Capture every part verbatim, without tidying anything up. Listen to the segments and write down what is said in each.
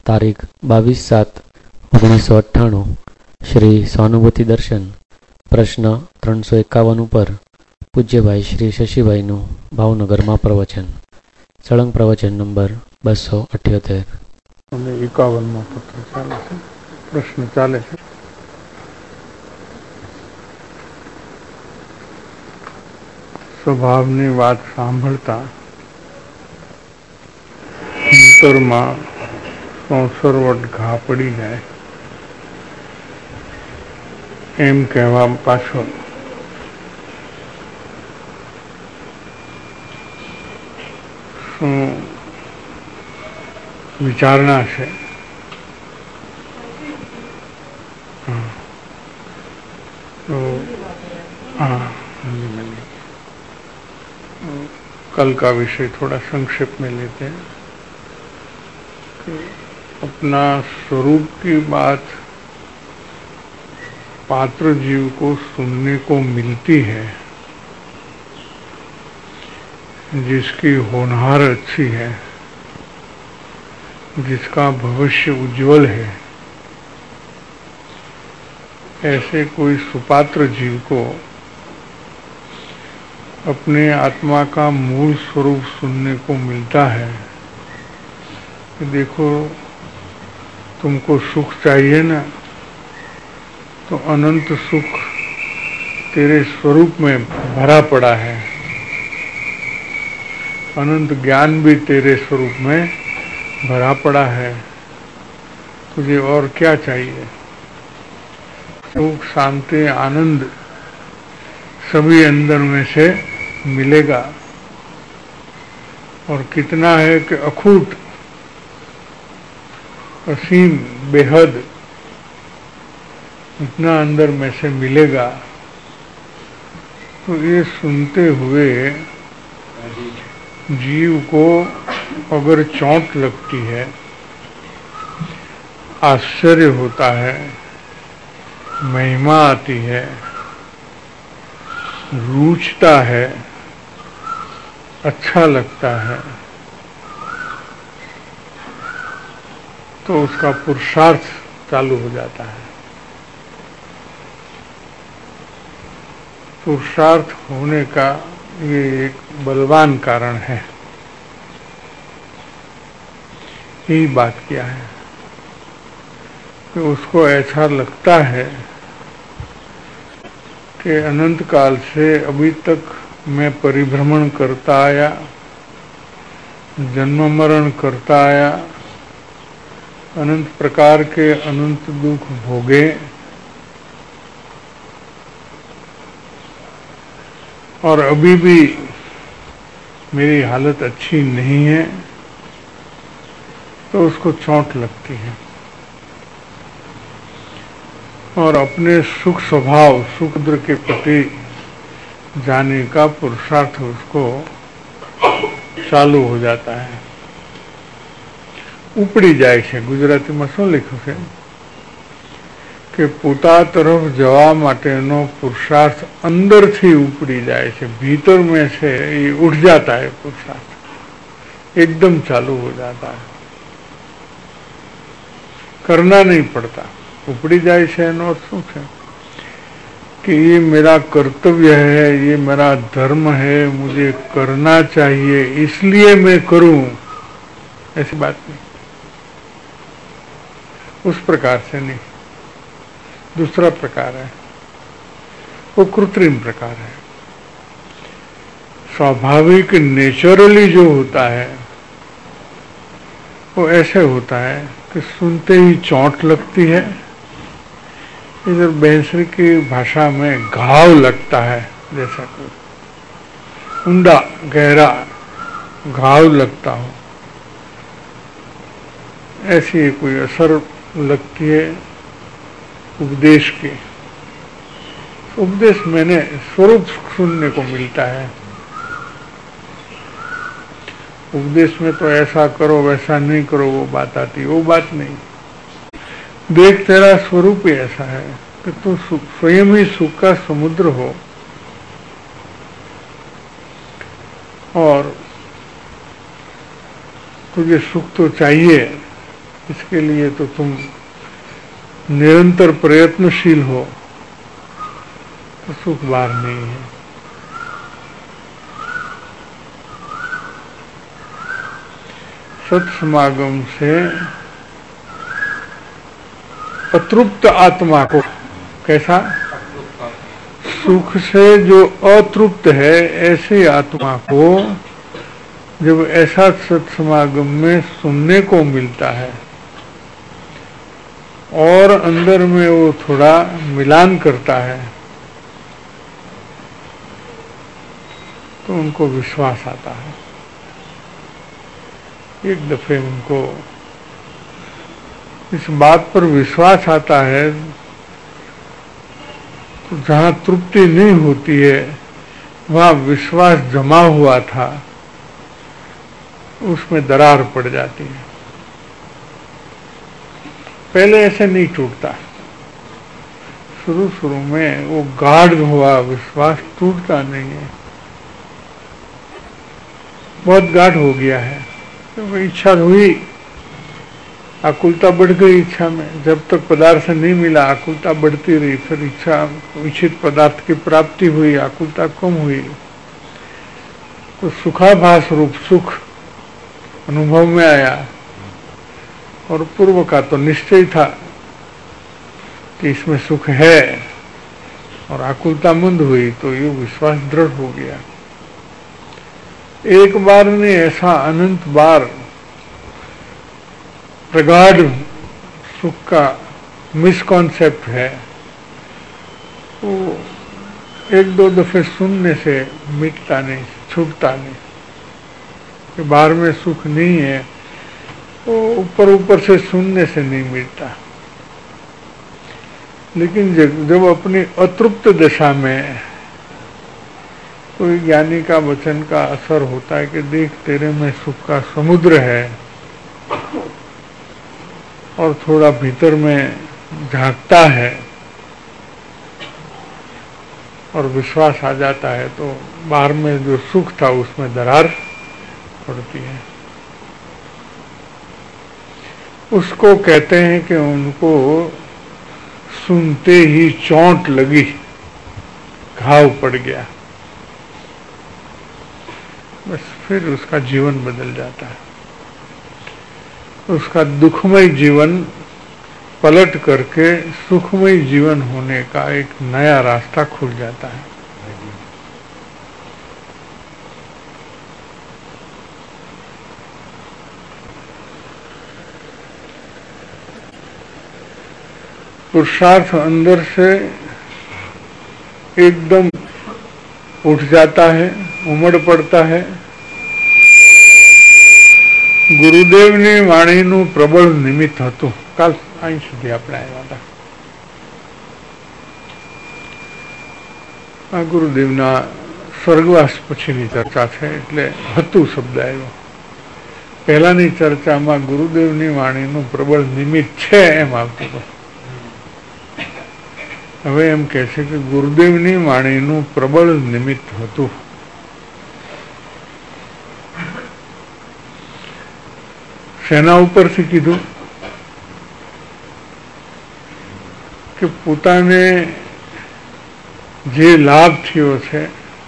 तारीख बावीस सात ઓગણીસો અઠ્ઠાણું શ્રી સ્વાનુભૂતિ દર્શન પ્રશ્ન ત્રણસો એકાવન ઉપર પૂજ્યભાઈ શ્રી શશીભાઈનું ભાવનગરમાં પ્રવચન સળંગ પ્રવચન નંબર બસો અઠ્યોતેર અને એકાવનમાં પત્ર ચાલે છે, પ્રશ્ન ચાલે છે. સ્વભાવની વાત સાંભળતા અંતરમાં સંસરવટ ઘા પડી જાય એમ કહેવા પાછળ શું વિચારણા છે? तो हाँ कल का विषय थोड़ा संक्षेप में लेते हैं कि अपना स्वरूप की बात पात्र जीव को सुनने को मिलती है, जिसकी होनहार अच्छी है, जिसका भविष्य उज्जवल है, ऐसे कोई सुपात्र जीव को अपने आत्मा का मूल स्वरूप सुनने को मिलता है कि देखो तुमको सुख चाहिए ना, तो अनंत सुख तेरे स्वरूप में भरा पड़ा है, अनंत ज्ञान भी तेरे स्वरूप में भरा पड़ा है, तुझे और क्या चाहिए? सुख शांति आनंद सभी अंदर में से मिलेगा, और कितना है कि अखूट असीम बेहद इतना अंदर में से मिलेगा. तो ये सुनते हुए जीव को अगर चोट लगती है, आश्चर्य होता है, महिमा आती है, रूचता है, अच्छा लगता है, तो उसका पुरुषार्थ चालू हो जाता है. पुरुषार्थ होने का ये एक बलवान कारण है. यही बात क्या है कि उसको ऐसा लगता है कि अनंत काल से अभी तक मैं परिभ्रमण करता आया, जन्म मरण करता आया, अनंत प्रकार के अनंत दुख भोगे, और अभी भी मेरी हालत अच्छी नहीं है, तो उसको चोट लगती है और अपने सुख स्वभाव सुखद्र के प्रति जाने का पुरुषार्थ उसको चालू हो जाता है. उपड़ी जाए છે. ગુજરાતીમાં શું લખ્યું છે કે પોતા તરફ જવા માટેનો પુરુષાર્થ અંદરથી ઉપડી જાય છે, ભીतर में से ये उठ जाता है, पुरुषार्थ एकदम चालू हो जाता है, करना नहीं पड़ता. उपड़ी जाए છે એનો અર્થ શું છે कि ये मेरा कर्तव्य है, ये मेरा धर्म है, मुझे करना चाहिए इसलिए मैं करूं, ऐसी बात नहीं. उस प्रकार से नहीं. दूसरा प्रकार है, वो कृत्रिम प्रकार है. स्वाभाविक नेचुरली जो होता है वो ऐसे होता है कि सुनते ही चोट लगती है. इधर बैंसरी की भाषा में घाव लगता है, जैसा कोई ऊंडा गहरा घाव लगता हो, ऐसी कोई असर लगती है उपदेश की. उपदेश मैंने स्वरूप सुनने को मिलता है. उपदेश में तो ऐसा करो वैसा नहीं करो वो बात आती, वो बात नहीं. देख तेरा स्वरूप ही ऐसा है कि तू स्वयं ही सुख का समुद्र हो, और तुझे सुख तो चाहिए, इसके लिए तो तुम निरंतर प्रयत्नशील हो तो सुख बाहर नहीं है। सत्समागम से अतृप्त आत्मा को, कैसा सुख से जो अतृप्त है ऐसी आत्मा को जब ऐसा सत्समागम में सुनने को मिलता है और अंदर में वो थोड़ा मिलान करता है तो उनको विश्वास आता है। एक दफे उनको इस बात पर विश्वास आता है तो जहां तृप्ति नहीं होती है वहां विश्वास जमा हुआ था, उसमें दरार पड़ जाती है। पहले ऐसे नहीं टूटता, शुरू शुरू में वो गाढ़ हुआ विश्वास टूटता नहीं है, बहुत गाढ़ हो गया है। तो इच्छा हुई, आकुलता बढ़ गई इच्छा में, जब तक पदार्थ नहीं मिला आकुलता बढ़ती रही, फिर इच्छा इच्छित पदार्थ की प्राप्ति हुई, आकुलता कम हुई, तो सुखाभास रूप सुख अनुभव में आया और पूर्व का तो निश्चय था कि इसमें सुख है और आकुलता मंद हुई तो ये विश्वास दृढ़ हो गया। एक बार ने ऐसा अनंत बार प्रगाढ़ सुख का मिसकॉन्सेप्ट है, वो एक दो दफे सुनने से मिटता नहीं, छूटता नहीं कि बाहर में सुख नहीं है, वो ऊपर ऊपर से सुनने से नहीं मिलता। लेकिन जब अपनी अतृप्त दशा में कोई ज्ञानी का वचन का असर होता है कि देख तेरे में सुख का समुद्र है और थोड़ा भीतर में झांकता है और विश्वास आ जाता है तो बाहर में जो सुख था उसमें दरार पड़ती है। उसको कहते हैं कि उनको सुनते ही चोट लगी, घाव पड़ गया, बस फिर उसका जीवन बदल जाता है। उसका दुखमय जीवन पलट करके सुखमय जीवन होने का एक नया रास्ता खुल जाता है। पुरुषार्थ अंदर से एकदम उठ जाता है, उमड़ पड़ता है। ગુરુદેવની વાણીનું પ્રબળ નિમિત્ત હતું। કાલ અહીં સુધી આપણે આવ્યા હતા। આ ગુરુદેવના સ્વર્ગવાસ પછીની ચર્ચા છે એટલે હતું શબ્દ આવ્યો। પહેલાની ચર્ચામાં ગુરુદેવની વાણીનું પ્રબળ નિમિત્ત છે એમ આવતું હતું। હવે એમ કહે છે કે ગુરુદેવની વાણીનું પ્રબળ નિમિત્ત હતું। સેના ઉપરથી કીધું કે પોતાને જે લાભ થયો છે,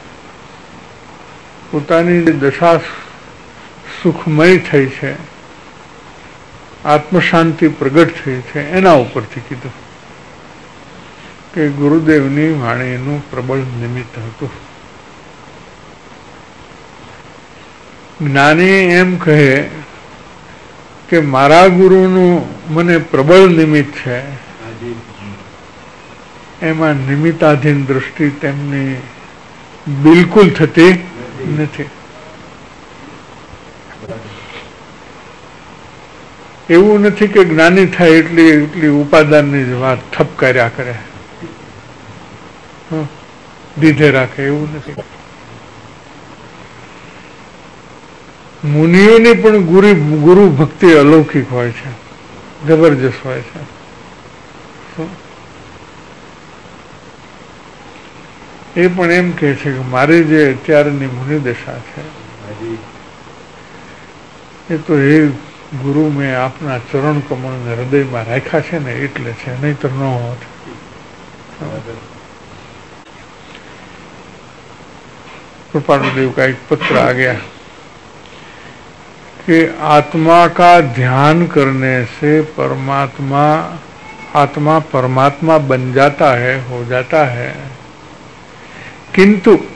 પોતાની દશા સુખમય થઈ છે, આત્મશાંતિ પ્રગટ થઈ છે, એના ઉપરથી કીધું કે ગુરુદેવની વાણીનું પ્રબળ નિમિત્ત હતું। જ્ઞાની એમ કહે કે મારા ગુરુનું મને પ્રબળ નિમિત્ત છે, એમાં નિમિત્તાધીન દૃષ્ટિ તેમની બિલકુલ થતી નથી। એવું નથી કે જ્ઞાની થાય એટલી એટલી ઉપાદાનની વાત ઠપ કર્યા કરે, દીધે રાખે, એવું નથી। મુનિઓની પણ ગુરુ ગુરુ ભક્તિ અલૌકિક હોય છે, જબરજસ્ત હોય છે। એ પણ એમ કહે છે કે મારી જે અત્યારની મુનિ દશા છે એ તો એ ગુરુ મેં આપના ચરણ કમળને હૃદયમાં રાખ્યા છે ને એટલે છે, નહીતર ન હોત. कृपालुदेव का एक पत्र आ गया कि आत्मा का ध्यान करने से परमात्मा आत्मा परमात्मा बन जाता है, हो जाता है, किंतु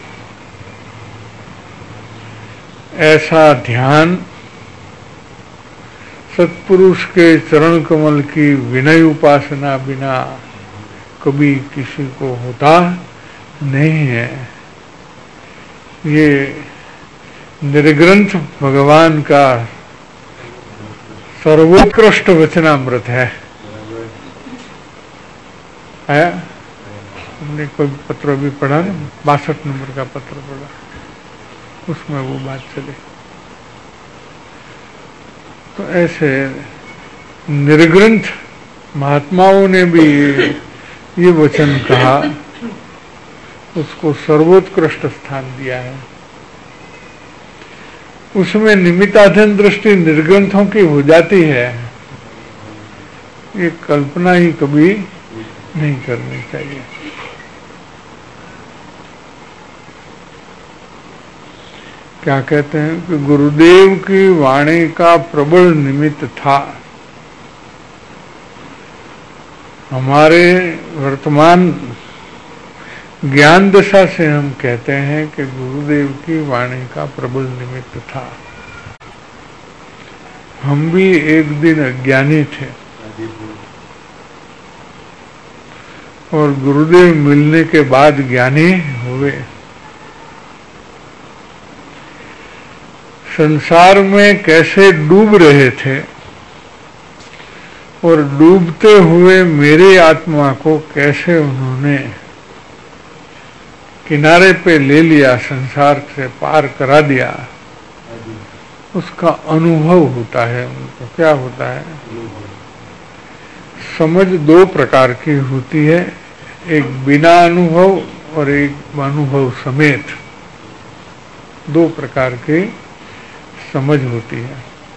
ऐसा ध्यान सत्पुरुष के चरण कमल की विनय उपासना बिना कभी किसी को होता नहीं है. ये निर्ग्रंथ भगवान का सर्वोत्कृष्ट वचनामृत है. आया हमने कोई पत्र भी पढ़ा ना, बासठ नंबर का पत्र पढ़ा, उसमें वो बात चली. तो ऐसे निर्ग्रंथ महात्माओं ने भी ये वचन कहा, उसको सर्वोत्कृष्ट स्थान दिया है. उसमें निमित्ताधीन दृष्टि निर्ग्रंथों की हो जाती है, ये कल्पना ही कभी नहीं करनी चाहिए. क्या कहते हैं कि गुरुदेव की वाणी का प्रबल निमित्त था. हमारे वर्तमान ज्ञान दशा से हम कहते हैं कि गुरुदेव की वाणी का प्रबल निमित्त था. हम भी एक दिन अज्ञानी थे और गुरुदेव मिलने के बाद ज्ञानी हुए. संसार में कैसे डूब रहे थे और डूबते हुए मेरी आत्मा को कैसे उन्होंने किनारे पे ले लिया, संसार से पार करा दिया, उसका अनुभव होता है. उनको क्या होता है? समझ दो प्रकार की होती है, एक बिना अनुभव और एक अनुभव समेत. दो प्रकार की समझ होती है.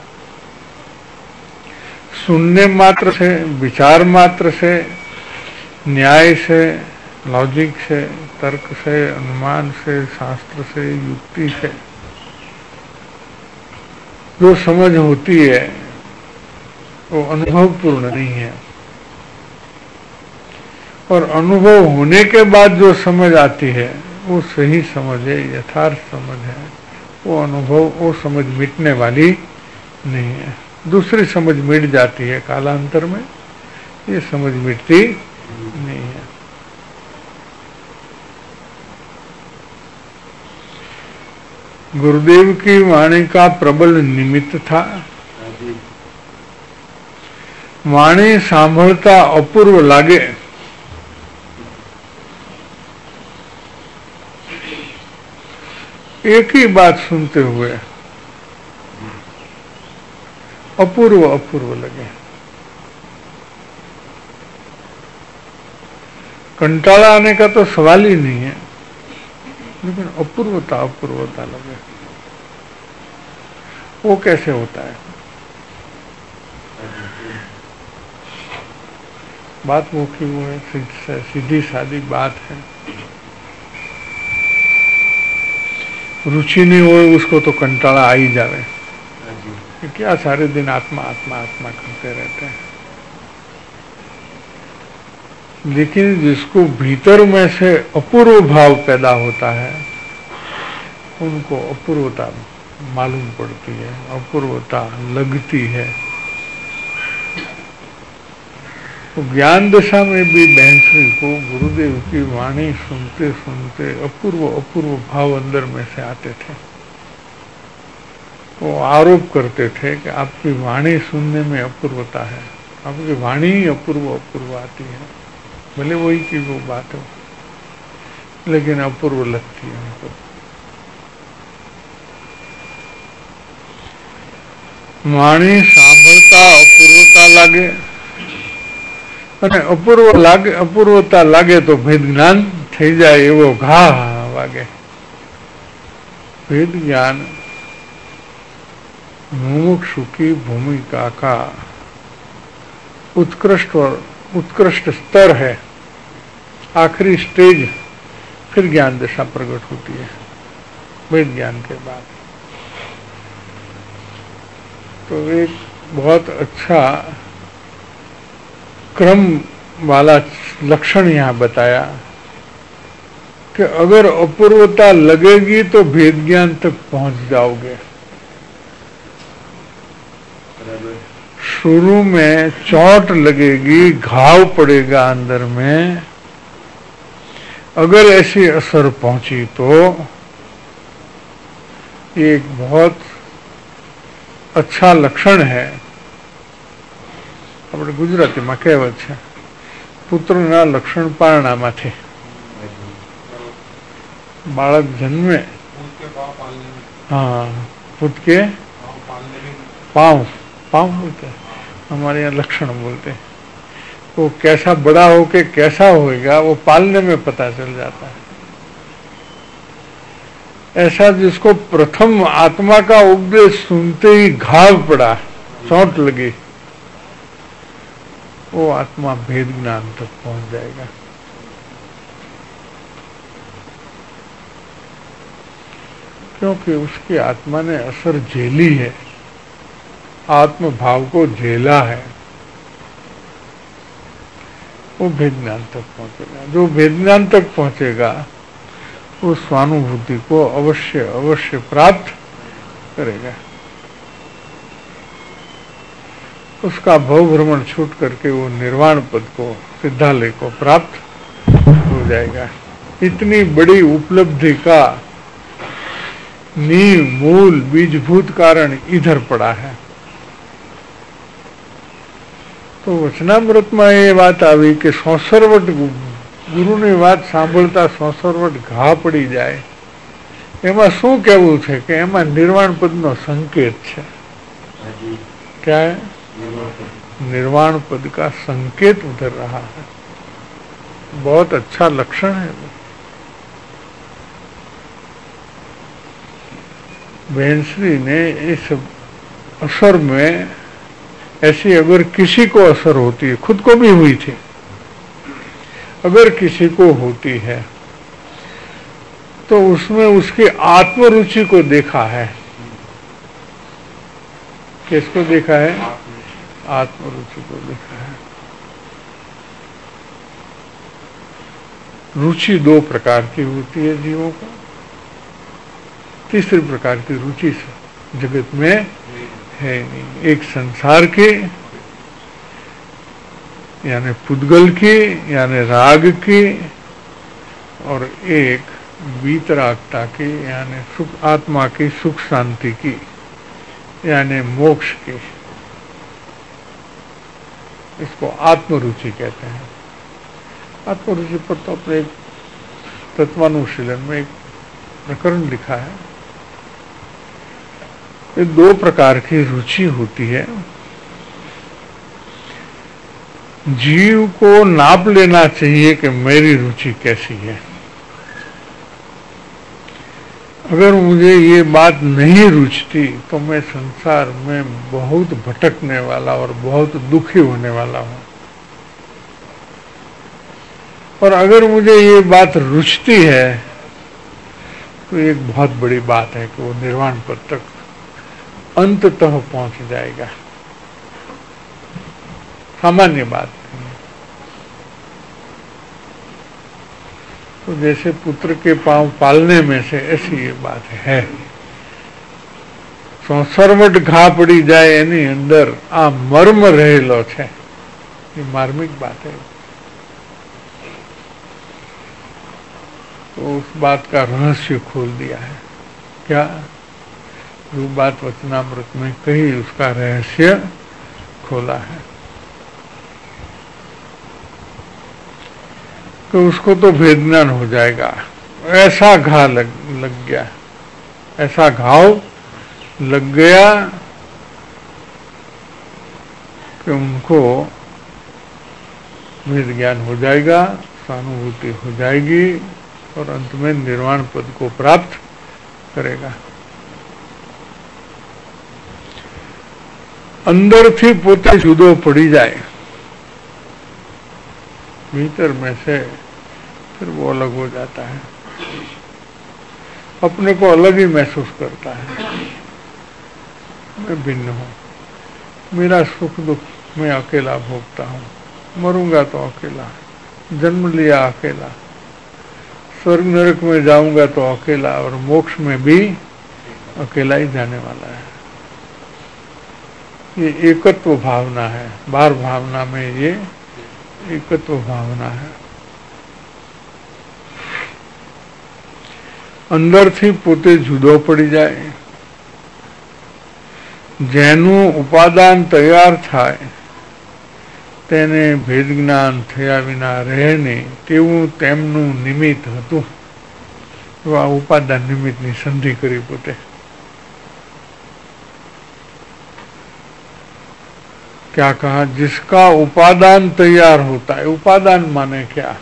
सुनने मात्र से, विचार मात्र से, न्याय से, लॉजिक से, तर्क से, अनुमान से, शास्त्र से, युक्ति से जो समझ होती है वो अनुभवपूर्ण नहीं है. और अनुभव होने के बाद जो समझ आती है वो सही समझ है, यथार्थ समझ है. वो अनुभव, वो समझ मिटने वाली नहीं है. दूसरी समझ मिट जाती है कालांतर में, ये समझ मिटती नहीं है. गुरुदेव की वाणी का प्रबल निमित्त था. वाणी सांभळता अपूर्व लागे, एक ही बात सुनते हुए अपूर्व अपूर्व लगे. कंटाला आने का तो सवाल ही नहीं है, लेकिन अपूर्वता अपूर्वता लगे. वो कैसे होता है? बात मुख्य वो है, सीधी सादी बात है. रुचि नहीं हो उसको तो कंटाला आ ही जावे. क्या सारे दिन आत्मा आत्मा आत्मा करते रहते हैं. लेकिन जिसको भीतर में से अपूर्व भाव पैदा होता है उनको अपूर्वता मालूम पड़ती है, अपूर्वता लगती है. तो ज्ञान दशा में भी बहनश्री को गुरुदेव की वाणी सुनते सुनते अपूर्व अपूर्व भाव अंदर में से आते थे. वो आरोप करते थे कि आपकी वाणी सुनने में अपूर्वता है, आपकी वाणी ही अपूर्व अपूर्व आती है. भले वही की वो बात हो, लेकिन अपूर्व लगती है हमको. वाणी सांभळता अपूर्वता लागे, અને અપૂર્વ લાગે, અપૂર્વતા લાગે તો ભેદ જ્ઞાન થઈ જાય એવો ઘા વાગે. ભેદ જ્ઞાન मुमुक्षु की भूमिका का उत्कृष्ट और उत्कृष्ट स्तर है, आखिरी स्टेज, फिर ज्ञान दशा प्रकट होती है वेद ज्ञान के बाद। तो एक बहुत अच्छा क्रम वाला लक्षण यहां बताया कि अगर अपूर्वता लगेगी तो भेद ज्ञान तक पहुंच जाओगे। शुरू में चोट लगेगी, घाव पड़ेगा अंदर में, अगर ऐसी असर पहुंची तो ये एक बहुत अच्छा लक्षण है। अपने गुजराती में कहेवत है, पुत्रना लक्षण पारणामाथी। बालक जन्मे, हाँ, पुत के पांव पांव बोलते हैं, हमारे यहाँ लक्षण बोलते हैं। वो कैसा बड़ा हो के कैसा होएगा वो पालने में पता चल जाता है। ऐसा जिसको प्रथम आत्मा का उपदेश सुनते ही घाव पड़ा, चोट लगी, वो आत्मा भेद ज्ञान तक पहुंच जाएगा। क्योंकि उसकी आत्मा ने असर झेली है, आत्म भाव को झेला है, वो भेद ज्ञान तक पहुंचेगा। जो भेद ज्ञान तक पहुंचेगा वो स्वानुभूति को अवश्य अवश्य प्राप्त करेगा। उसका भव भ्रमण छूट करके वो निर्वाण पद को, सिद्धालय को प्राप्त हो जाएगा। इतनी बड़ी उपलब्धि का नींव, मूल, बीजभूत कारण इधर पड़ा है। तो वचनामृत में ये बात आई कि सोसरवट गुरुની વાત સાંભળતા સોસરવટ ઘા પડી જાય, એમાં શું કહેવું છે કે એમાં નિર્વાણ પદનો સંકેત છે। क्या है? निर्वाण पद का संकेत उधर रहा है। बहुत अच्छा लक्षण है वो। बेंसरी ने इस असर में ऐसी अगर किसी को असर होती है, खुद को भी हुई थी, अगर किसी को होती है तो उसमें उसकी आत्मरुचि को देखा है। किसको देखा है? आत्मरुचि को देखा है। रुचि दो प्रकार की होती है जीवों को, तीसरी प्रकार की रुचि जगत में है नहीं। एक संसार की यानी पुद्गल की यानी राग की, और एक वीतरागता की यानी सुख, आत्मा की सुख शांति की यानी मोक्ष की। इसको आत्मरुचि कहते हैं। आत्मरुचि पर तो अपने एक तत्वानुशीलन में एक प्रकरण लिखा है। ये दो प्रकार की रुचि होती है। जीव को नाप लेना चाहिए कि मेरी रुचि कैसी है। अगर मुझे ये बात नहीं रुचती तो मैं संसार में बहुत भटकने वाला और बहुत दुखी होने वाला हूं, और अगर मुझे ये बात रुचती है तो एक बहुत बड़ी बात है कि वो निर्वाण पद तक अंततः पहुंच जाएगा। सामान्य बात नहीं। तो जैसे पुत्र के पांव पालने में से ऐसी ये बात है। संसरवट घा पड़ी जाए एनी अंदर आ मर्म रहेलो छे, ये मार्मिक बात है। तो उस बात का रहस्य खोल दिया है। क्या? जो बात वचनामृत में कही उसका रहस्य खोला है। तो उसको तो भेद ज्ञान हो जाएगा। ऐसा घा लग, लग गया, ऐसा घाव लग गया कि उनको भेद ज्ञान हो जाएगा, स्वानुभूति हो जाएगी और अंत में निर्वाण पद को प्राप्त करेगा। अंदर थी पोते जुदो पड़ी जाए, भीतर में से फिर वो अलग हो जाता है, अपने को अलग ही महसूस करता है। मैं भिन्न हूं, मेरा सुख दुख मैं अकेला भोगता हूं, मरूंगा तो अकेला, जन्म लिया अकेला, स्वर्ग नरक में जाऊंगा तो अकेला, और मोक्ष में भी अकेला ही जाने वाला है। ये एकत्व भावना है, बार भावना में ये एकत्व भावना है। अंदर थी पोते जुदो पड़ी जाए, જેનું ઉપાદાન તૈયાર થાય તેને ભેદ જ્ઞાન થયા વિના રહે નહીં, તેવું તેમનું નિમિત્ત હતું। આ ઉપાદાન નિમિત્તની સંધિ કરી પોતે। क्या कहा? जिसका उपादान तैयार होता है। उपादान माने क्या?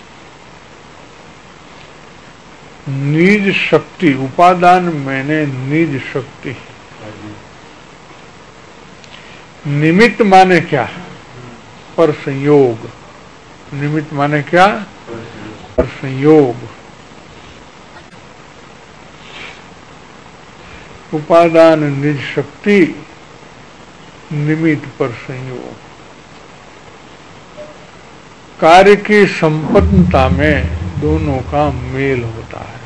निज शक्ति। उपादान मैंने निज शक्ति। निमित्त माने क्या? पर संयोग। निमित्त माने क्या? पर संयोग। उपादान निज शक्ति, निमित्त पर संयोग। कार्य की संपन्नता में दोनों का मेल होता है।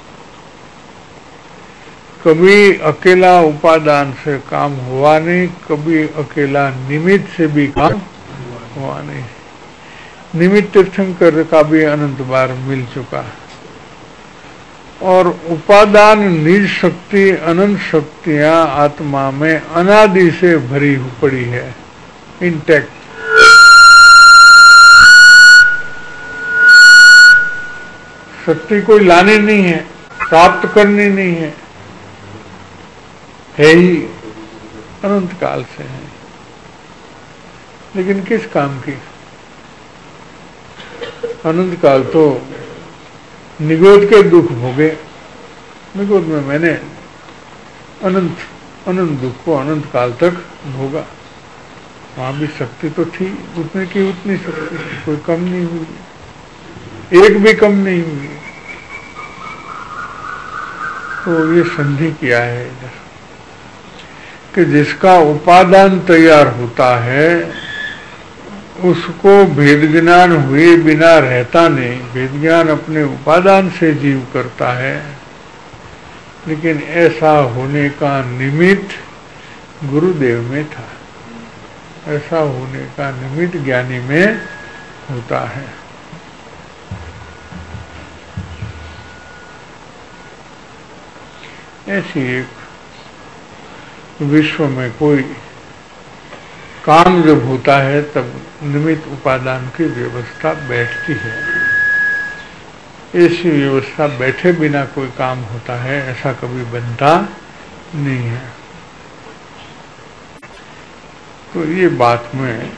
कभी अकेला उपादान से काम हुआ नहीं, कभी अकेला निमित्त से भी काम हुआ नहीं। निमित्त तीर्थंकर का भी अनंत बार मिल चुका है। और उपादान निज शक्ति, अनंत शक्तियां आत्मा में अनादि से भरी पड़ी है, इंटैक्ट। शक्ति कोई लानी नहीं है, प्राप्त करनी नहीं है, है ही, अनंत काल से है। लेकिन किस काम की? अनंत काल तो निगोद के दुख भोगे। निगोद में मैंने अनंत अनंत दुख को अनंत काल तक भोगा। वहां भी शक्ति तो थी, उतने की उतनी शक्ति, कोई कम नहीं हुई, एक भी कम नहीं हुई। तो ये संधि किया है इधर कि जिसका उपादान तैयार होता है उसको भेद ज्ञान हुए बिना रहता नहीं। भेद ज्ञान अपने उपादान से जीव करता है, लेकिन ऐसा होने का निमित्त गुरुदेव में था। ऐसा होने का निमित्त ज्ञानी में होता है। ऐसी एक विश्व में कोई काम जब होता है तब निमित्त उपादान की व्यवस्था बैठती है। ऐसी व्यवस्था बैठे बिना कोई काम होता है, ऐसा कभी बनता नहीं है। तो ये बात में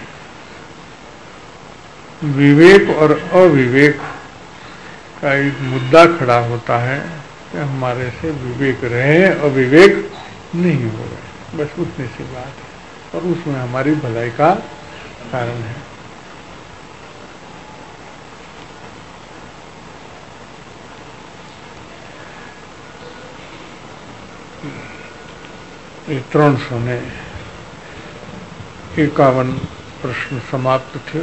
विवेक और अविवेक का एक मुद्दा खड़ा होता है कि हमारे से विवेक रहे, अविवेक नहीं हो रहे, बस उतनी सी बात है। और उसमें हमारी भलाई का कारण है। ये त्रण सौ ने इक्यावन प्रश्न समाप्त थे।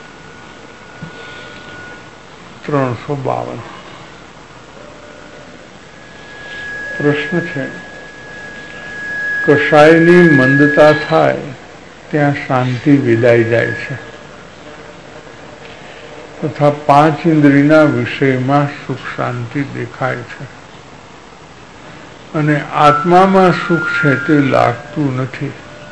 त्रण सौ बावन प्रश्न थे। કશાયની મંદતા થાય ત્યાં શાંતિ વિદાઈ જાય છે, તથા પાંચ ઇન્દ્રિયના વિષયમાં સુખ શાંતિ દેખાય છે, અને આત્મામાં સુખ છે તે લાગતું નથી।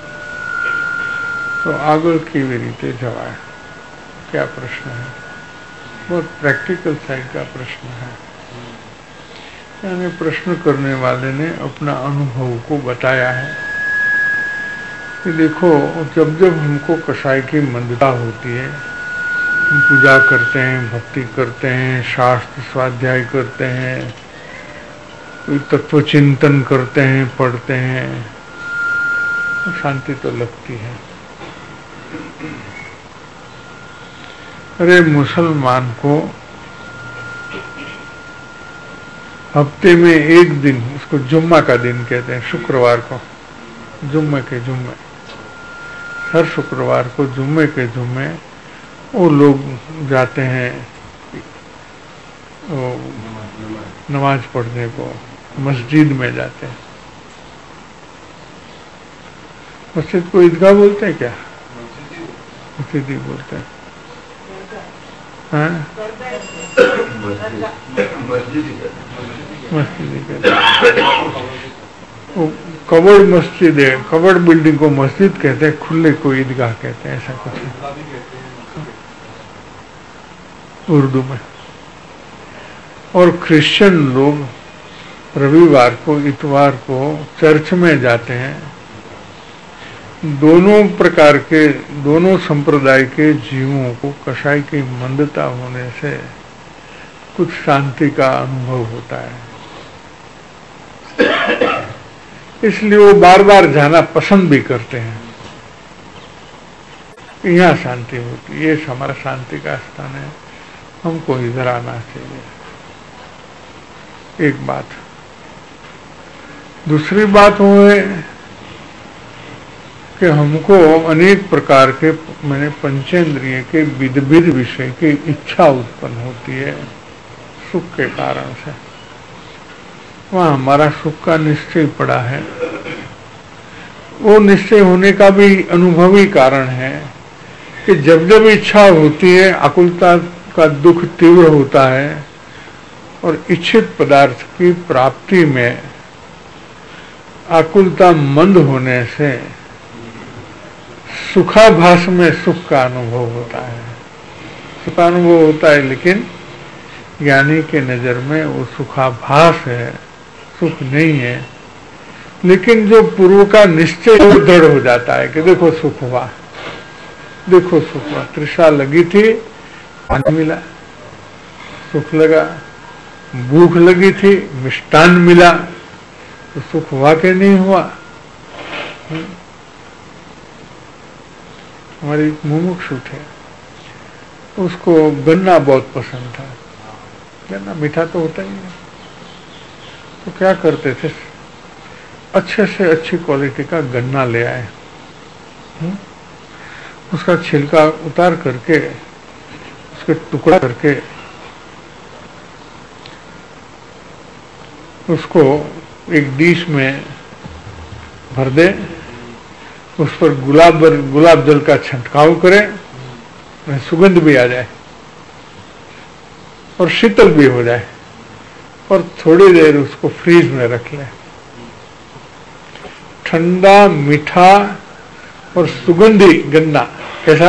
તો આગળ કેવી રીતે જવાય? क्या प्रश्न है? बहुत प्रैक्टिकल साइड का प्रश्न है। यानी प्रश्न करने वाले ने अपना अनुभव को बताया है कि देखो, जब जब हमको कषाय की मंदता होती है, हम पूजा करते हैं, भक्ति करते हैं, शास्त्र स्वाध्याय करते हैं, कोई तत्व चिंतन करते हैं, पढ़ते हैं, तो शांति तो लगती है। अरे मुसलमान को हफ्ते में एक दिन, इसको जुम्मा का दिन कहते हैं, शुक्रवार को, जुम्मे के जुम्मे, हर शुक्रवार को जुम्मे के जुम्मे वो लोग जाते हैं वो नमाज पढ़ने को, मस्जिद में जाते हैं। मस्जिद को ईदगाह बोलते हैं क्या? मस्जिद ही बोलते हैं। हाँ? मस्जिद ही कहते हैं। वो कबड़ मस्जिद है, कबड़ बिल्डिंग को मस्जिद कहते हैं, खुले को ईदगाह कहते हैं, ऐसा कुछ है उर्दू में। और क्रिश्चियन लोग रविवार को, इतवार को चर्च में जाते हैं। दोनों प्रकार के, दोनों संप्रदाय के जीवों को कसाई की मंदता होने से कुछ शांति का अनुभव होता है, इसलिए वो बार बार जाना पसंद भी करते हैं। यहाँ शांति होती है, ये हमारा शांति का स्थान है, हमको इधर आना चाहिए। एक बात। दूसरी बात वो है कि हमको अनेक प्रकार के, मैंने पंचेंद्रिय के विध विध विषय की इच्छा उत्पन्न होती है सुख के कारण से। वहाँ हमारा सुख का निश्चय पड़ा है। वो निश्चय होने का भी अनुभवी कारण है कि जब जब इच्छा होती है, आकुलता का दुख तीव्र होता है और इच्छित पदार्थ की प्राप्ति में आकुलता मंद होने से सुखाभास में सुख का अनुभव होता है। सुखानुभव होता है, लेकिन ज्ञानी के नजर में वो सुखाभास है, सुख नहीं है। लेकिन जो पूर्व का निश्चय दृढ़ हो जाता है कि देखो सुख हुआ, देखो सुख हुआ, तृषा लगी थी, पानी मिला, सुख लगा, भूख लगी थी, मिष्टान मिला, तो सुख हुआ कि नहीं हुआ? हमारी मुमुक्षु थे, उसको गन्ना बहुत पसंद था। गन्ना मीठा तो होता ही है, तो क्या करते थे, अच्छे से अच्छी क्वालिटी का गन्ना ले आए, उसका छिलका उतार करके, उसके टुकड़ा करके उसको एक डिश में भर दे, उस पर गुलाब गुलाब जल का छिड़काव करें, सुगंध भी आ जाए और शीतल भी हो जाए, और थोड़ी देर उसको फ्रीज में रख लें। ठंडा, मीठा और सुगंधी गन्ना, कैसा?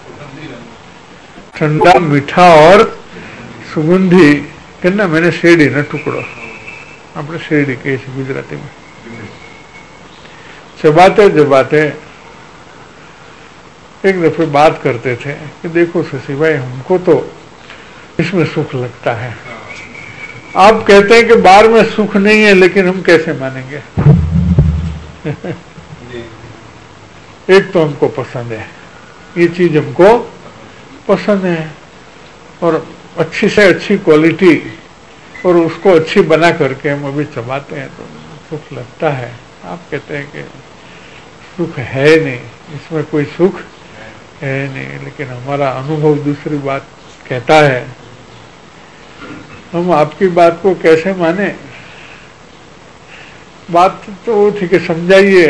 ठंडा, मीठा और सुगंधी गन्ना। मैंने शेरडी न टुकड़ो, अपने शेरडी के गुजराती में चबाते चबाते एक दफे बात करते थे कि देखो शशि भाई, हमको तो इसमें सुख लगता है, आप कहते हैं कि बाहर में सुख नहीं है, लेकिन हम कैसे मानेंगे? एक तो हमको पसंद है, ये चीज हमको पसंद है, और अच्छी से अच्छी क्वालिटी, और उसको अच्छी बना करके हम अभी चबाते हैं तो सुख लगता है। आप कहते हैं कि सुख है नहीं, इसमें कोई सुख है नहीं, लेकिन हमारा अनुभव दूसरी बात कहता है। हम आपकी बात को कैसे माने? बात तो वो थी कि समझाइए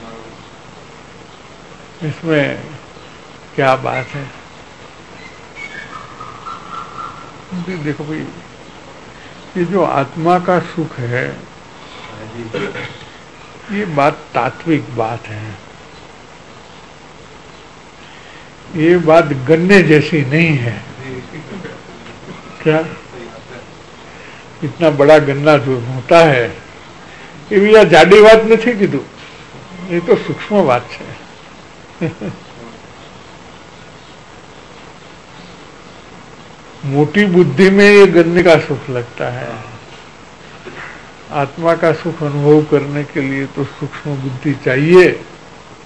इसमें क्या बात है। देखो भाई, ये जो आत्मा का सुख है, ये बात तात्विक बात है, ये बात गन्ने जैसी नहीं है। क्या? इतना बड़ा गन्ना जो होता है, ये भी जाडी बात नहीं कीधु, ये तो सूक्ष्म बात है। मोटी बुद्धि में ये गन्ने का सुख लगता है, आत्मा का सुख अनुभव करने के लिए तो सूक्ष्म बुद्धि चाहिए।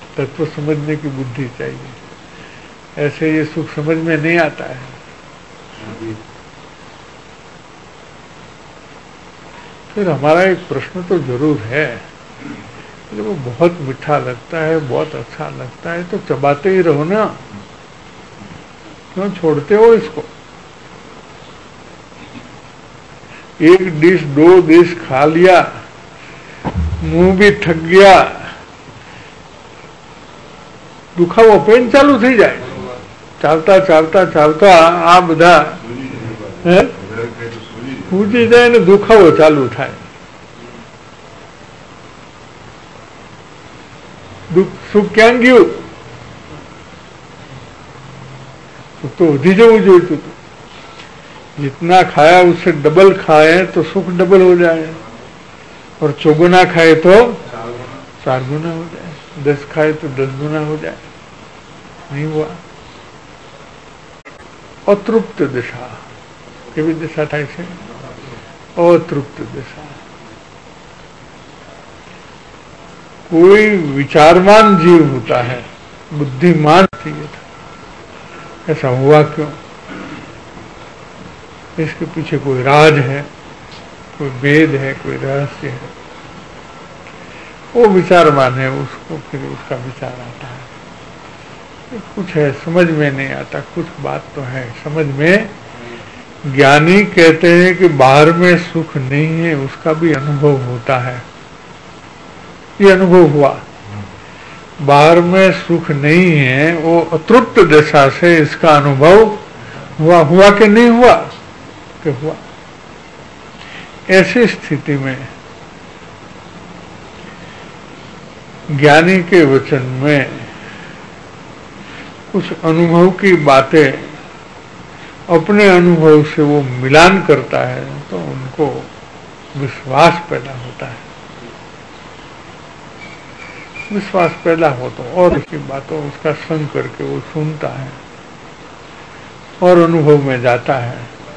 तत्व समझने की बुद्धि चाहिए, ऐसे ये सुख समझ में नहीं आता है। फिर हमारा एक प्रश्न तो जरूर है, जब वो बहुत मीठा लगता है, बहुत अच्छा लगता है, तो चबाते ही रहो ना, क्यों छोड़ते हो इसको? एक डिश दो डिश खा लिया, मुंह भी थक गया, दुखाવો पेन चालू थी जाए, चालता चालता चालता आ बधा सूजी जाए ने दुखाવો चालू थाय। दुख सुख क्या गયું? तो वधी जવું જોઈતું હતું। जितना खाया उससे डबल खाए तो सुख डबल हो जाए, और चौगुना खाए तो चार गुना हो जाए, दस खाए तो दस गुना हो जाए। नहीं हुआ। अतृप्त दिशा केवी दिशा थाय छे? अतृप्त दिशा। कोई विचारमान जीव होता है, बुद्धिमान चाहिए था, ऐसा हुआ क्यों? इसके पीछे कोई राज है, कोई वेद है, कोई रहस्य है। वो विचारमान है, उसको फिर उसका विचार आता है। कुछ है समझ में नहीं आता, कुछ बात तो है समझ में। ज्ञानी कहते हैं कि बाहर में सुख नहीं है, उसका भी अनुभव होता है। ये अनुभव हुआ, बाहर में सुख नहीं है, वो अतृप्त दशा से इसका अनुभव हुआ। हुआ कि नहीं हुआ? कि हुआ। ऐसी स्थिति में ज्ञानी के वचन में कुछ अनुभव की बातें अपने अनुभव से वो मिलान करता है, तो उनको विश्वास पैदा होता है। विश्वास पैदा हो तो और उसकी बातों उसका संग करके वो सुनता है और अनुभव में जाता है।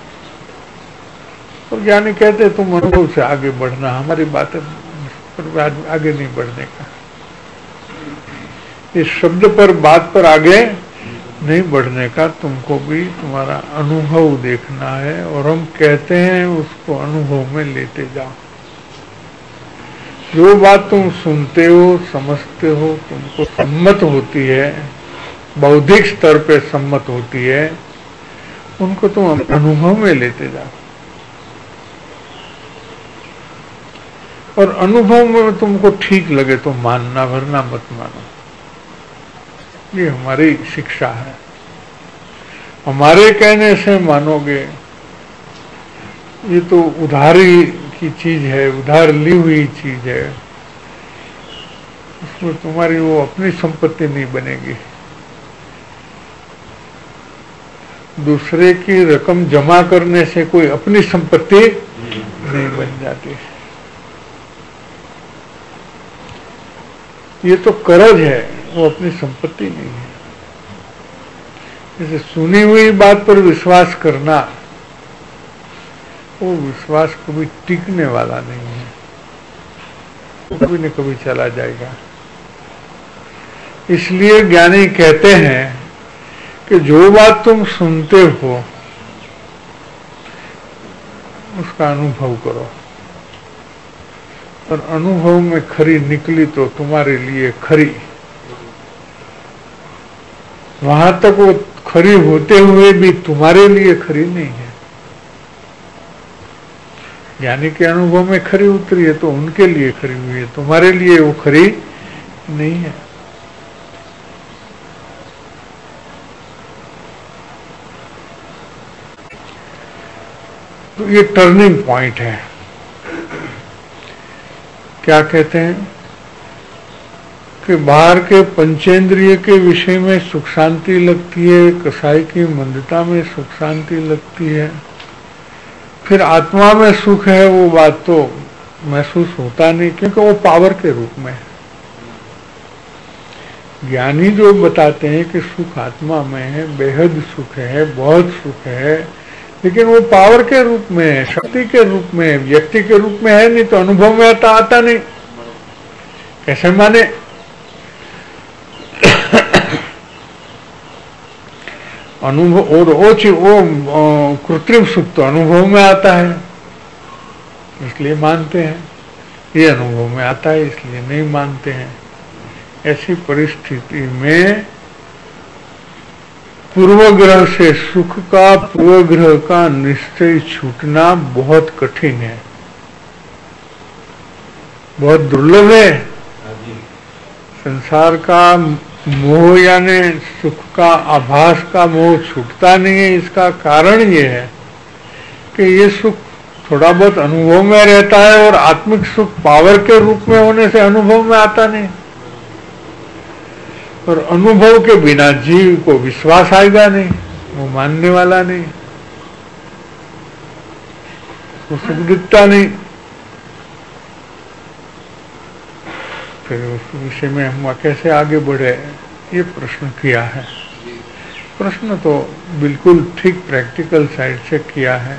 और ज्ञानी कहते तुम अनुभव से आगे बढ़ना, हमारी बातें पर आगे नहीं बढ़ने का। इस शब्द पर बात पर आगे नहीं बढ़ने का, तुमको भी तुम्हारा अनुभव देखना है। और हम कहते हैं उसको अनुभव में लेते जाओ। जो बात तुम सुनते हो, समझते हो, तुमको सम्मत होती है, बौद्धिक स्तर पे सम्मत होती है, उनको तुम अनुभव में लेते जाओ। और अनुभव में तुमको ठीक लगे तो मानना, वरना मत मानो। ये हमारी शिक्षा है। हमारे कहने से मानोगे, ये तो उधारी की चीज है, उधार ली हुई चीज है, उसमें तुम्हारी वो अपनी संपत्ति नहीं बनेगी। दूसरे की रकम जमा करने से कोई अपनी संपत्ति नहीं बन जाती। ये तो कर्ज है, वो अपनी संपत्ति नहीं है। जैसे सुनी हुई बात पर विश्वास करना, वो विश्वास कभी टिकने वाला नहीं है, कभी न कभी चला जाएगा। इसलिए ज्ञानी कहते हैं कि जो बात तुम सुनते हो उसका अनुभव करो, और अनुभव में खरी निकली तो तुम्हारे लिए खरी। वहां तक वो खरी होते हुए भी तुम्हारे लिए खरी नहीं है। ज्ञानी के अनुभव में खरी उतरी है तो उनके लिए खरी हुई है, तुम्हारे लिए वो खरी नहीं है। तो ये टर्निंग पॉइंट है। क्या कहते हैं कि बाहर के पंचेंद्रिय के विषय में सुख शांति लगती है, कसाई की मंदता में सुख शांति लगती है, फिर आत्मा में सुख है, वो बात तो महसूस होता नहीं, क्योंकि वो पावर के रूप में है। ज्ञानी जो बताते हैं कि सुख आत्मा में है, बेहद सुख है, बहुत सुख है, लेकिन वो पावर के रूप में है, शक्ति के रूप में है, व्यक्ति के रूप में है नहीं, तो अनुभव में आता आता नहीं। कैसे माने? अनुभव और वो वो कृत्रिम सुख तो अनुभव में आता है इसलिए मानते हैं, ये अनुभव में आता है इसलिए नहीं मानते हैं। ऐसी परिस्थिति में पूर्वग्रह से सुख का, पूर्वग्रह का निश्चय छूटना बहुत कठिन है, बहुत दुर्लभ है। संसार का मोह यानी सुख का आभास का मोह छूटता नहीं है। इसका कारण ये है कि ये सुख थोड़ा बहुत अनुभव में रहता है और आत्मिक सुख पावर के रूप में होने से अनुभव में आता नहीं। और अनुभव के बिना जीव को विश्वास आएगा नहीं, वो मानने वाला नहीं, वो सुख दिखता नहीं। फिर उस विषय में हम कैसे आगे बढ़े, ये प्रश्न किया है। प्रश्न तो बिल्कुल ठीक प्रैक्टिकल साइड से किया है।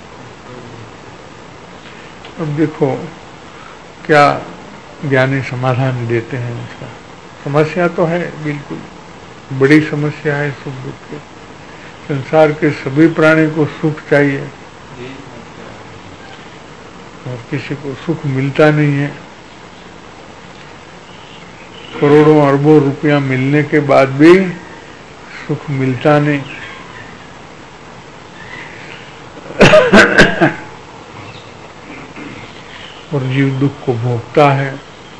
अब देखो क्या ज्ञानी समाधान देते हैं इसका। समस्या तो है, बिल्कुल बड़ी समस्या है सुख दुख की। संसार के सभी प्राणी को सुख चाहिए और किसी को सुख मिलता नहीं है। करोड़ों अरबों रुपया मिलने के बाद भी सुख मिलता नहीं। और जीव दुख को भोगता है।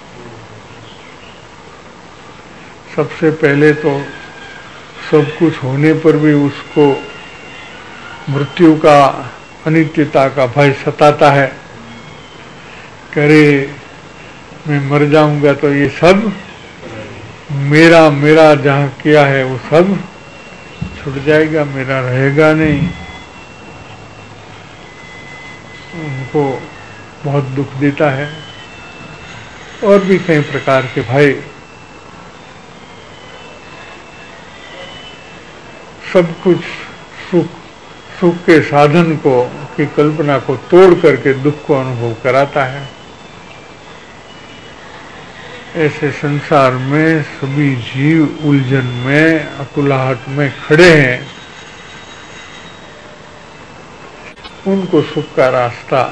सबसे पहले तो सब कुछ होने पर भी उसको मृत्यु का, अनित्यता का भय सताता है। करे मैं मर जाऊंगा तो ये सब मेरा मेरा जहां किया है वो सब छूट जाएगा, मेरा रहेगा नहीं। उनको बहुत दुख देता है। और भी कई प्रकार के भय। सब कुछ सुख सुख के साधन को की कल्पना को तोड़ करके दुख को अनुभव कराता है। ऐसे संसार में सभी जीव उलझन में, अकुलाहट में खड़े हैं। उनको सुख का रास्ता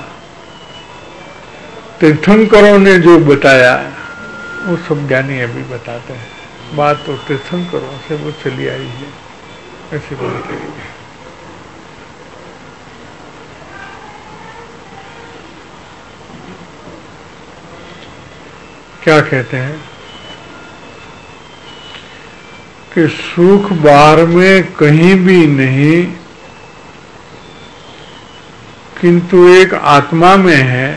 तीर्थंकरों ने जो बताया वो सब ज्ञानी अभी बताते हैं। बात तो तीर्थंकरों से वो चली आई है, ऐसी बोलते हैं। क्या कहते हैं कि सुख बाहर में कहीं भी नहीं, किंतु एक आत्मा में है।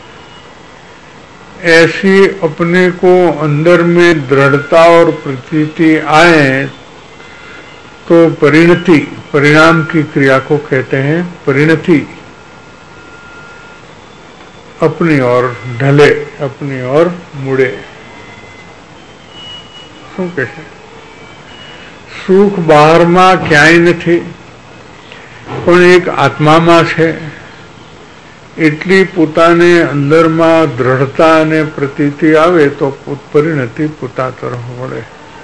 ऐसी अपने को अंदर में दृढ़ता और प्रतीति आए तो परिणति, परिणाम की क्रिया को कहते हैं परिणति। अपनी ओर ढले, अपनी ओर मुड़े। શું કહેશે? સુખ બહારમાં ક્યાંય નથી, પણ એક આત્મામાં છે। એટલી પોતાને અંદરમાં દ્રઢતા અને પ્રતીતિ આવે તો પરિણતિ પોતા તરફ વળે।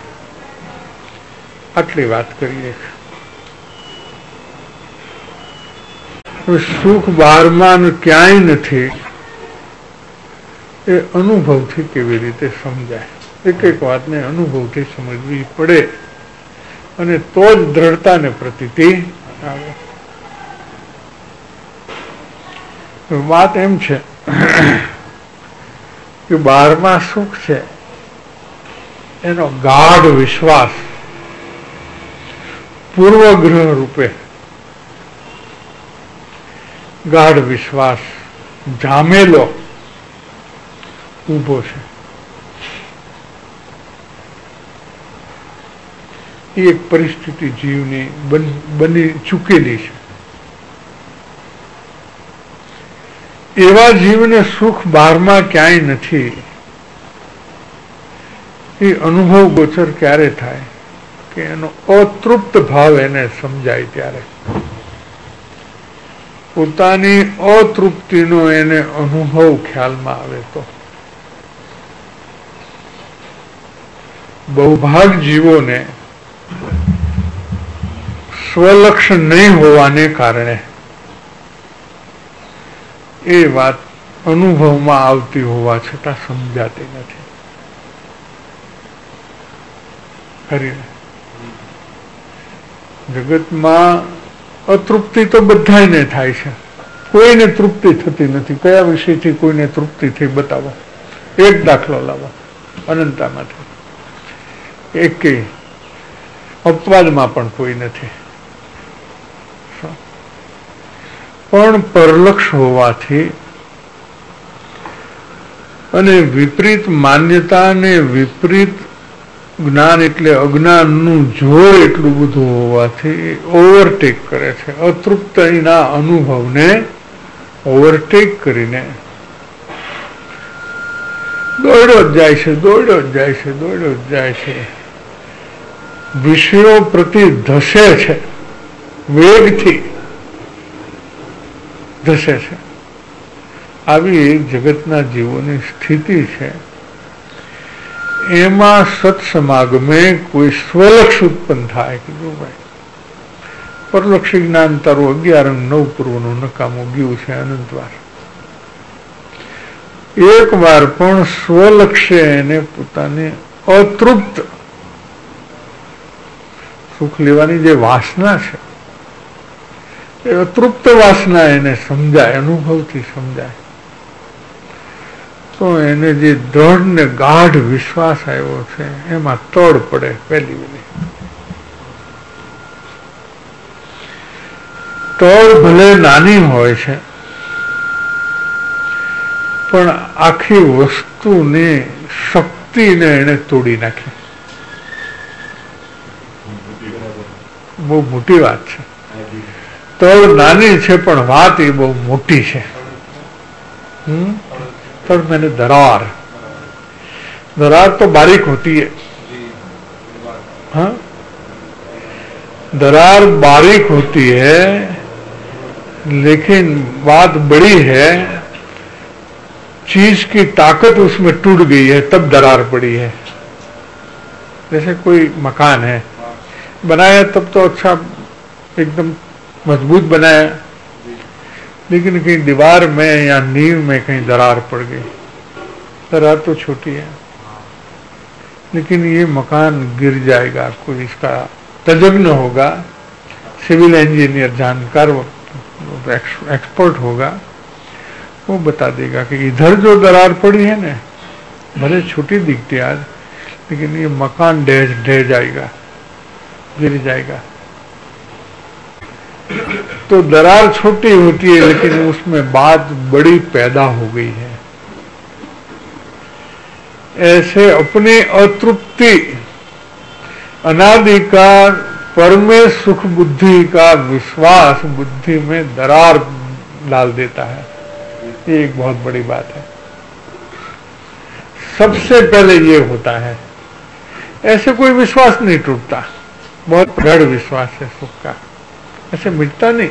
આટલી વાત કરીએ। સુખ બહારમાં ક્યાંય નથી એ અનુભવથી કેવી રીતે સમજાય? એક એક વાતને અનુભવથી સમજવી પડે અને તો જ દ્રઢતા ને પ્રતીતિ આવે। વાત એમ છે કે બહારમાં સુખ છે એનો ગાઢ વિશ્વાસ પૂર્વગ્રહ રૂપે ગાઢ વિશ્વાસ જામેલો ઊભો છે। એ એક પરિસ્થિતિ જીવની બની ચૂકેલી છે। એવા જીવને સુખ બહારમાં ક્યાંય નથી એ અનુભવ ગોચર ક્યારે થાય કે એનો અતૃપ્ત ભાવ એને સમજાય ત્યારે, પોતાની અતૃપ્તિનો એને અનુભવ ખ્યાલમાં આવે તો। बहुभाग जीवों ने સ્વલક્ષ નહીં હોવાને કારણે એ વાત અનુભવમાં આવતી હોવા છતાં સમજાતી નથી. ખરી જગતમાં અતૃપ્તિ તો બધાને થાય છે, કોઈને તૃપ્તિ થતી નથી. કયા વિષયથી કોઈને તૃપ્તિ થઈ બતાવો, એક દાખલો લાવો અનંતામાંથી. એક અપવાદમાં પણ કોઈ નથી. પણ પરલક્ષ હોવાથી અને વિપરીત માન્યતા અને વિપરીત જ્ઞાન એટલે અજ્ઞાનનું જોર એટલું બધું હોવાથી ઓવરટેક કરે છે. અતૃપ્તિના અનુભવને ઓવરટેક કરીને દોડ્યો જ જાય છે, દોડ્યો જ જાય છે, દોડ્યો જ જાય છે. વિષયો પ્રતિ ધસે છે, વેગથી ધસે છે. આવી જગતના જીવોની સ્થિતિ છે. એમાં સત્સમાગમે કોઈ સ્વલક્ષ ઉત્પન્ન થાય કે જો ભાઈ પરલક્ષી જ્ઞાન તારું અગિયાર અંગ નવ પૂર્વનું નકામું ગયું છે અનંતવાર. એક વાર પણ સ્વલક્ષે એને પોતાની અતૃપ્ત સુખ લેવાની જે વાસના છે એ અતૃપ્ત વાસના એને સમજાય, અનુભવથી સમજાય, તો એને જે દ્રઢ ને ગાઢ વિશ્વાસ આવ્યો છે એમાં તડ પડે. પહેલી વહેલી તડ ભલે નાની હોય છે પણ આખી વસ્તુની શક્તિને એને તોડી નાખી. બહુ મોટી વાત છે. તડ નાની છે પણ વાત એ બહુ મોટી છે. હમ तड़ मैंने दरार दरार तो बारीक होती है, हाँ दरार बारीक होती है लेकिन बात बड़ी है. चीज की ताकत उसमें टूट गई है तब दरार पड़ी है. जैसे कोई मकान है बनाया तब तो अच्छा एकदम मजबूत बनाया, लेकिन कहीं दीवार में या नींव में कहीं दरार पड़ गई. दरार तो छोटी है लेकिन ये मकान गिर जाएगा. कोई इसका तज्ञ होगा, सिविल इंजीनियर जानकार एक्सपर्ट होगा, वो बता देगा कि इधर जो दरार पड़ी है ना, भले छोटी दिखती आज, लेकिन ये मकान ढह ढह जाएगा, गिर जाएगा. तो दरार छोटी होती है लेकिन उसमें बात बड़ी पैदा हो गई है. ऐसे अपने अतृप्ति अनादिकाल परमे सुख बुद्धि का विश्वास बुद्धि में दरार डाल देता है. ये एक बहुत बड़ी बात है. सबसे पहले ये होता है. ऐसे कोई विश्वास नहीं टूटता, बहुत दृढ़ विश्वास है सुख का, ऐसे मिटता नहीं.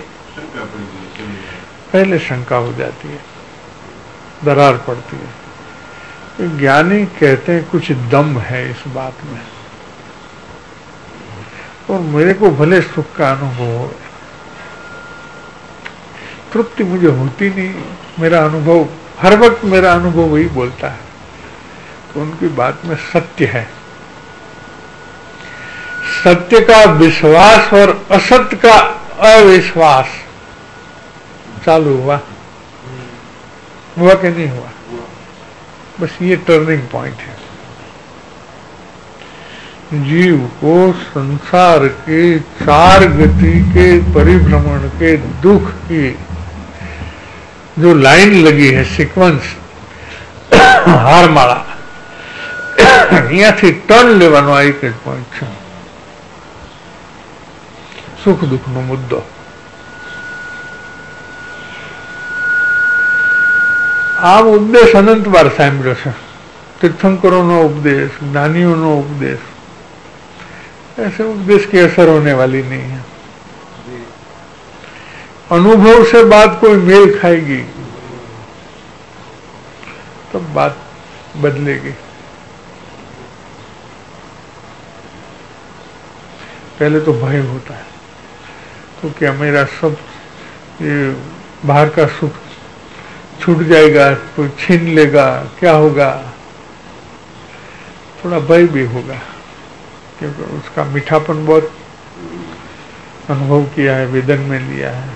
पहले शंका हो जाती है, दरार पड़ती है. ज्ञानी कहते हैं कुछ दम है इस बात में, और मेरे को भले सुख का अनुभव हो, तृप्ति मुझे होती नहीं. मेरा अनुभव हर वक्त मेरा अनुभव वही बोलता है. तो उनकी बात में सत्य है. सत्य का विश्वास और असत्य का अविश्वास चालू हुआ हुआ कि नहीं हुआ. बस ये टर्निंग पॉइंट है. जीव को संसार के चार गति के परिभ्रमण के दुख की जो लाइन लगी है, सीक्वेंस, हारमाला, અહીંયાથી ટર્ન લેવાનો આ એક જ પોઈન્ટ છે. સુખ દુઃખનો મુદ્દો. આ ઉપદેશ અનંત વાર સાંભળ્યો છે. तीर्थंकरों उपदेश, ज्ञानियों उपदेश, ऐसे उपदेश की असर होने वाली नहीं है. अनुभव से बात कोई मेल खाएगी तो बात बदलेगी. पहले तो भय होता है, तो क्या मेरा सब ये बाहर का सुख छूट जाएगा, कोई छीन लेगा, क्या होगा? थोड़ा भय भी होगा, क्योंकि उसका मीठापन बहुत अनुभव किया है, वेदन में लिया है।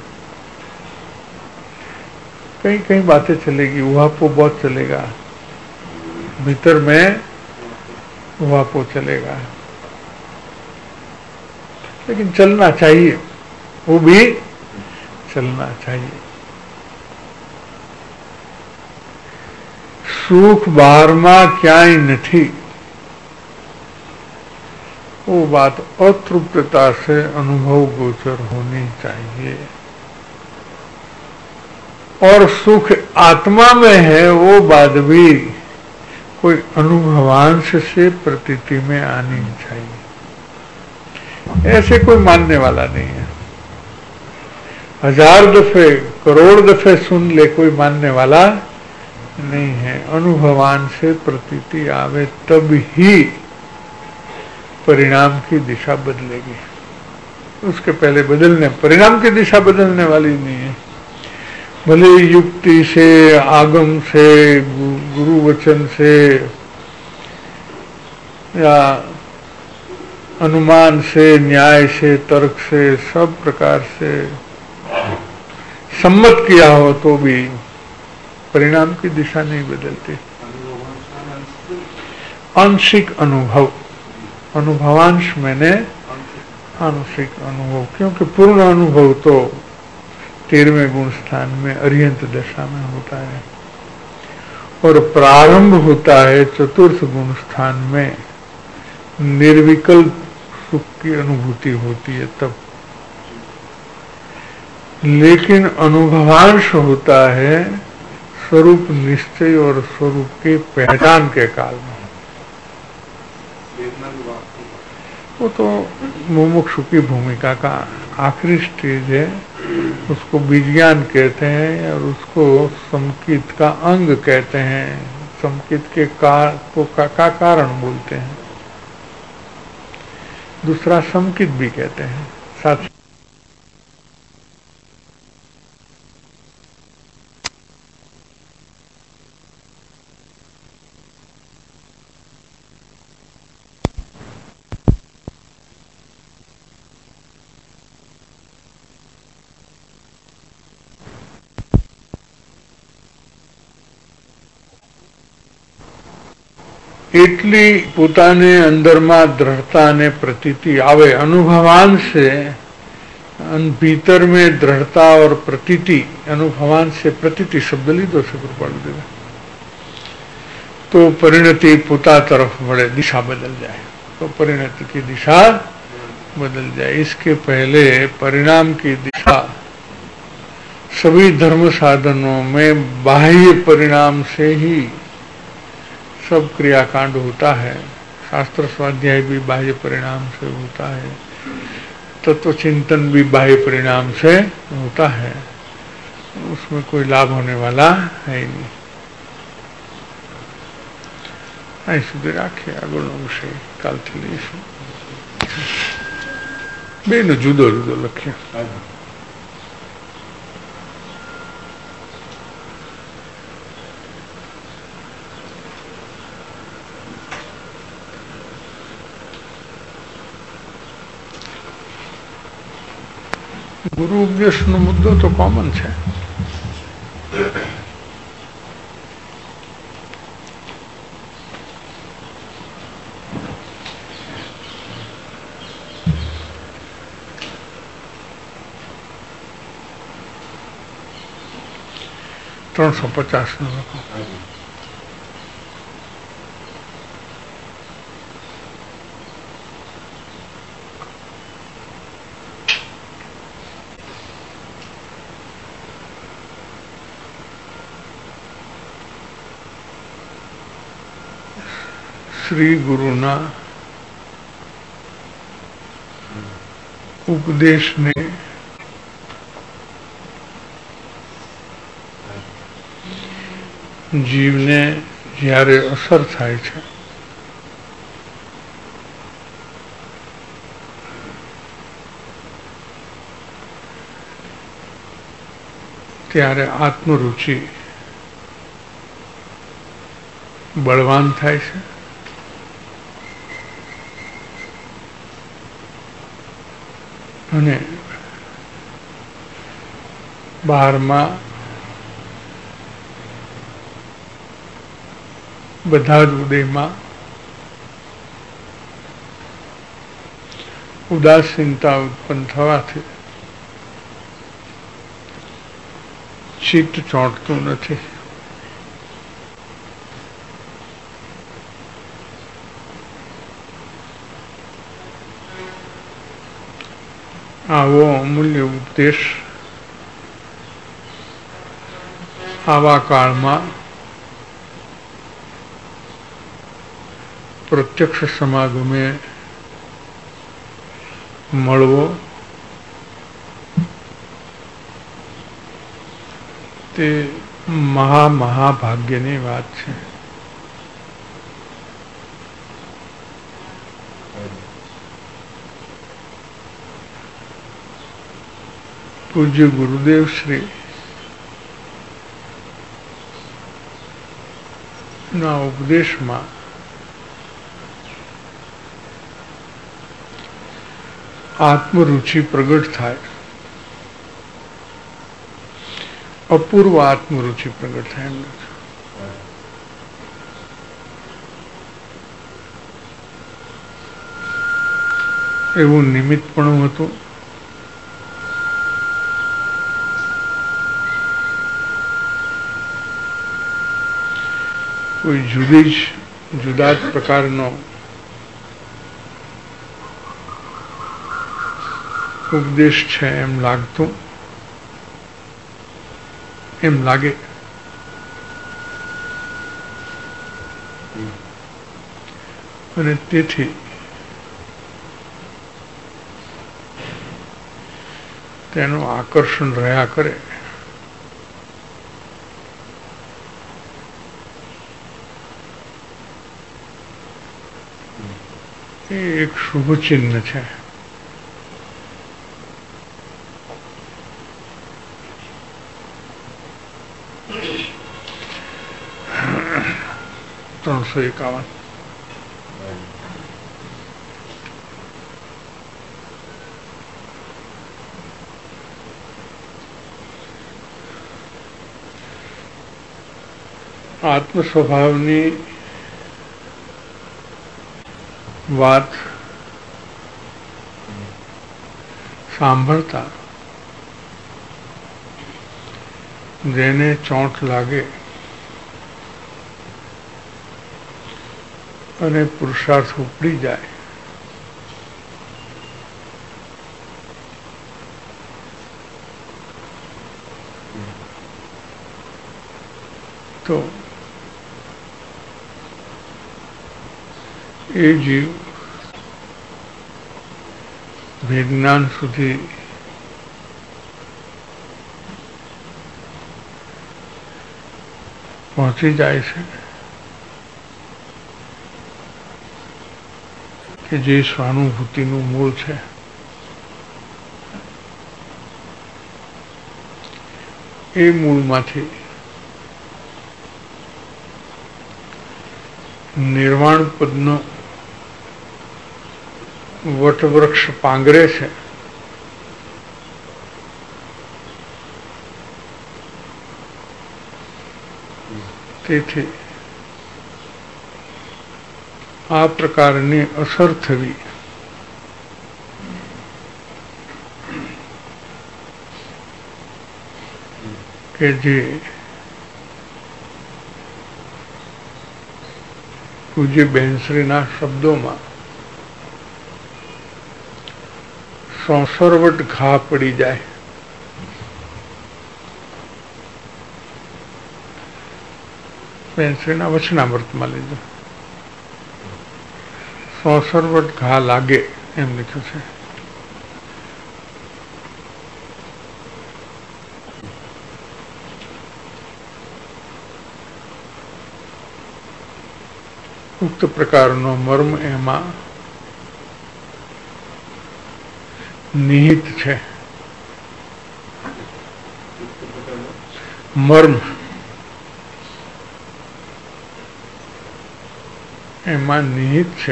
कई कई बातें चलेगी, उहापो बहुत चलेगा, भीतर में उहापो चलेगा, लेकिन चलना चाहिए, वो भी चलना चाहिए। सुख बारमा क्यांय नहीं, वो बात अतृप्तता से अनुभव गोचर होनी चाहिए। और सुख आत्मा में है, वो बात भी कोई अनुभवांश से प्रतीति में आनी चाहिए। ऐसे कोई मानने वाला नहीं है, हजार दफे करोड़ दफे सुन ले, कोई मानने वाला नहीं है। अनुभवान से प्रतीति आवे तब ही परिणाम की दिशा बदलेगी, उसके पहले बदलने परिणाम की दिशा बदलने वाली नहीं है। भले युक्ति से, आगम से, गुरु वचन से या अनुमान से, न्याय से, तर्क से, सब प्रकार से सम्मत किया हो तो भी परिणाम की दिशा नहीं बदलती। आंशिक अनुभव, अनुभवांश मैंने आंशिक अनुभव, क्योंकि पूर्ण अनुभव तो तेरहवें गुण स्थान में अरिहंत दशा में होता है, और प्रारंभ होता है चतुर्थ गुण स्थान में, निर्विकल्प सुख की अनुभूति होती है तब। लेकिन अनुभवांश होता है स्वरूप निश्चय और स्वरूप के पहचान के काल में। वो तो मुमुक्षु की भूमिका का आखिरी स्टेज है, उसको विज्ञान कहते हैं और उसको समकित का अंग कहते हैं, समकित के कार को का, का कारण बोलते हैं, दूसरा समकित भी कहते हैं। साथ એટલી પોતાને અંદરમાં દ્રઢતા અને પ્રતીતિ આવે, અનુભવાન से भीतर में दृढ़ता और प्रतीति, अनुभवान से प्रतीति शब्द ली दो से पढ़ देगा तो परिणति पुता तरफ बढ़े, दिशा बदल जाए, तो परिणति की दिशा बदल जाए। इसके पहले परिणाम की दिशा सभी धर्म साधनों में बाह्य परिणाम से ही सब क्रियाकांड होता है। शास्त्र स्वाध्याय भी बाह्य परिणाम से होता है, तत्व चिंतन भी बाह्य परिणाम से होता है, उसमें कोई लाभ होने वाला है नहीं। અહીં સુધી રાખીએ, આગળનો વિષય કાલથી લઈશું। બેનો જુદો જુદો લખ્યા। ગુરુ ઉપદેશનો મુદ્દો તો કોમન છે। ત્રણસો પચાસ નો લખો। श्री गुरुना उपदेश ने जीवने જ્યારે અસર થાય છે ત્યારે આત્મરુચિ બળવાન થાય છે અને બહારમાં બધા જ ઉદયમાં ઉદાસીનતા ઉત્પન્ન થવાથી ચિત્ત ચોંટતું નથી. આવો અમૂલ્ય ઉપદેશ આવા કાળમાં પ્રત્યક્ષ સમાગમે મળવો તે મહા મહાભાગ્યની વાત છે. પૂજ્ય ગુરુદેવ શ્રી ના ઉપદેશમાં આત્મરુચિ પ્રગટ થાય, અપૂર્વ આત્મરુચિ પ્રગટ થાય એમ નથી. એવું નિમિત્તપણું હતું. કોઈ જુદી જ જુદા જ પ્રકારનો ઉપદેશ છે એમ લાગતું એમ લાગે. અને તેથી તેનું આકર્ષણ રહ્યા કરે. એ એક શુભ ચિહ્ન છે. ત્રણસો એકાવન આત્મ સ્વભાવની વાત સાંભળતા જેને ચોંટ લાગે અને પુરુષાર્થ ઉપડી જાય તો એ જીવ વિજ્ઞાન સુધી પહોંચી જાય છે કે જે સ્વાનુભૂતિનું મૂળ છે. એ મૂળમાંથી નિર્વાણ પદનો વટવૃક્ષ પાંગરે છે. તેથી આ પ્રકારની અસર થવી કે જે પૂજ્ય બહેનશ્રીના શબ્દોમાં સોસરવટ ઘા પડી જાય. બહેનશ્રીના વચનામૃતમાં લીધું. સોસરવટ ઘા લાગે એમ લખ્યું છે. ઉક્ત પ્રકારનો મર્મ એમાં નિહિત છે. મર્મ એમાં નિહિત છે.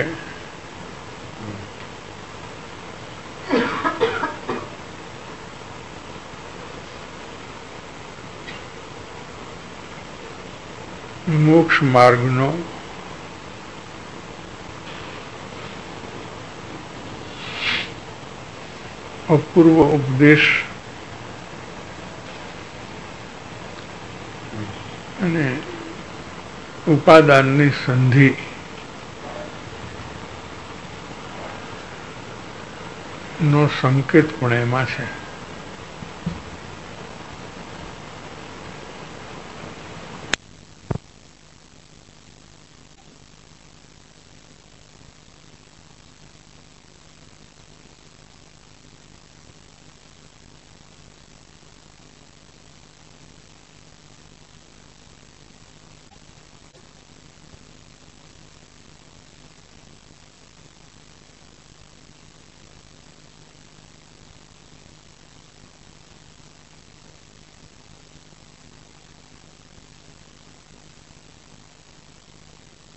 મોક્ષ માર્ગનો અપૂર્વ ઉપદેશ અને ઉપાદાનની સંધિ નો સંકેત પણ એમાં છે.